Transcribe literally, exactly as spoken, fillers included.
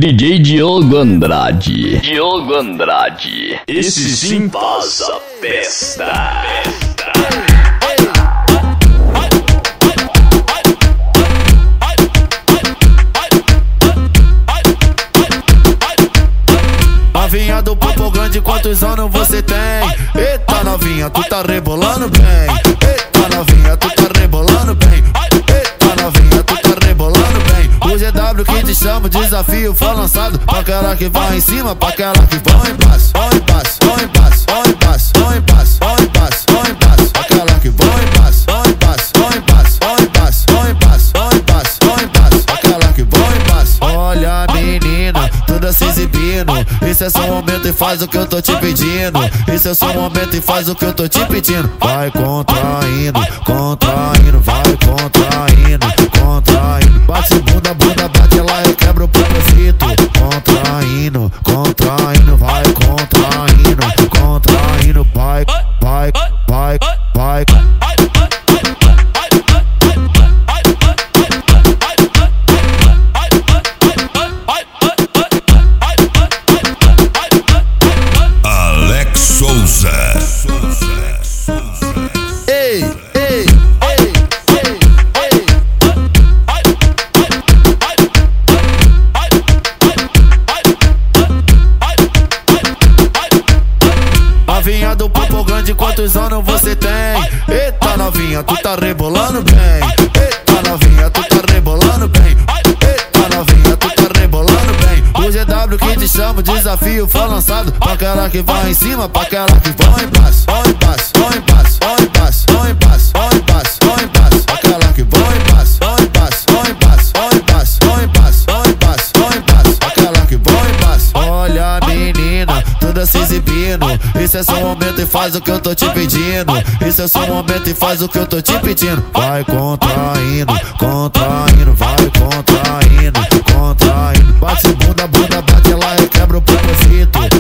D J Diogo Andrade. Diogo Andrade. Esse sim passa festa. Novinha do Popo Grande, quantos anos você tem? Eita novinha, tu tá rebolando bem. Eita novinha, tu tá rebolando bem. Eita novinha, tu tá rebolando bem. O G W que te chama, o desafio foi lançado. Pra aquela que vai em cima, pra aquela que vão em baixo. Vão em baixo, vão em baixo, vão em baixo, vão em baixo, vão em baixo, vão em baixo. Aquela que vão em baixo, vão em baixo, vão em baixo, vão em baixo, vão em baixo, vão em baixo, vão em baixo. Aquela que vão em baixo. Olha menina, toda se exibindo. Esse é seu momento e faz o que eu tô te pedindo. Esse é seu momento e faz o que eu tô te pedindo. Vai contraindo, contraindo, vai contraindo, contraindo. Bate bunda, bunda, bate lá e quebra o propósito. Contraindo, contraindo, vai contraindo, contraindo, vai, vai, vai, vai. Ei, ei, ei, ei, ei. Novinha do Popo Grande, quantos anos você tem? Eita novinha, tu tá rebolando bem. Eita novinha, tu tá rebolando bem. Eita novinha, tu tá rebolando bem. O G W que te chama, o desafio foi lançado. Pra aquela que vai em cima, pra aquela que vão em baixo. Vão em baixo, vão em baixo, vão em baixo, vão em baixo, vão em baixo, vão em baixo. Aquela que vão em baixo, vão em baixo, vão em baixo, vão em baixo, vão em baixo, vão em baixo, vão em baixo. Aquela que vão em baixo. Olha menina, toda se exibindo. Esse é seu momento e faz o que eu tô te pedindo. Esse é seu momento e faz o que eu tô te pedindo. Vai contraindo, contraindo, vai contraindo, contraindo. Bate bunda, bunda, bate lá e quebra o propósito.